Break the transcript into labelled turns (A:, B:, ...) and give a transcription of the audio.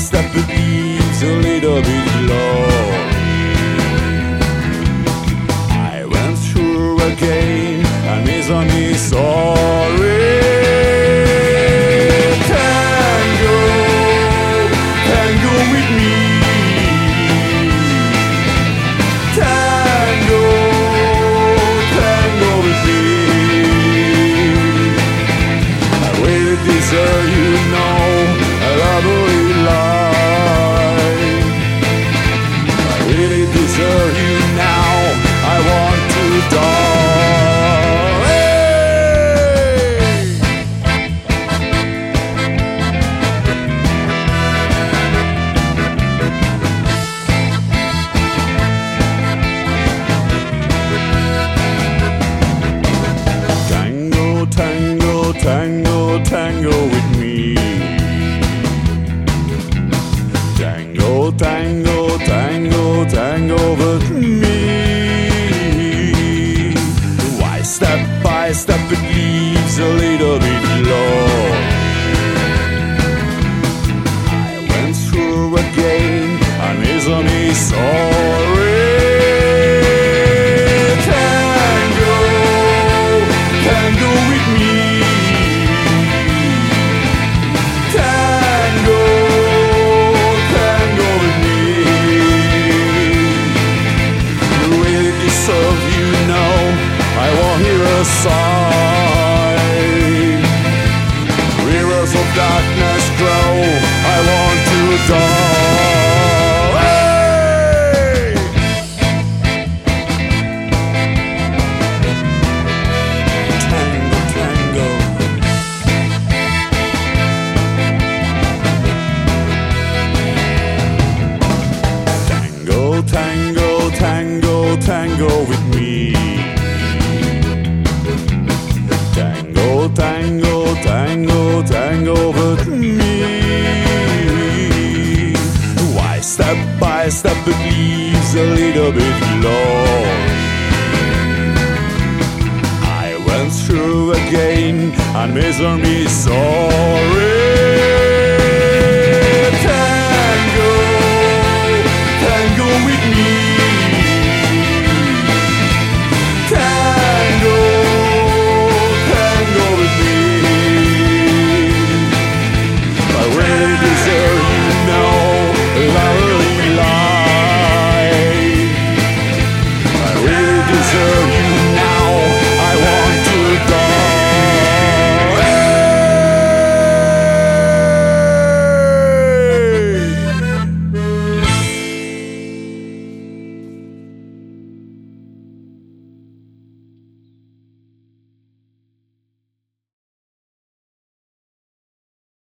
A: step it leaves a little bit glory. I went through again and is on me sorry. Tango, tango with me. Tango, tango with me. I will deserve you know a lovely life. I really deserve you now. I want to die. Tango, tango, tango, tango with me. Tango, tango, tango, tango with me. Why step by step it leaves a little bit low. I went through again and is on me sorry. Tango, tango with me. Tango, tango with me. You really deserve, you know. I won't hear a sigh. Rivers of darkness grow. I want to die. Hey! Tango, tango. Tango, tango, tango, tango with me. Tango, tango, tango, tango with me. Why step by step it leaves a little bit glory. I went through again and misery sorry. Tango, tango with me. Tango, tango with me. I really deserve you know a lovely life. I really deserve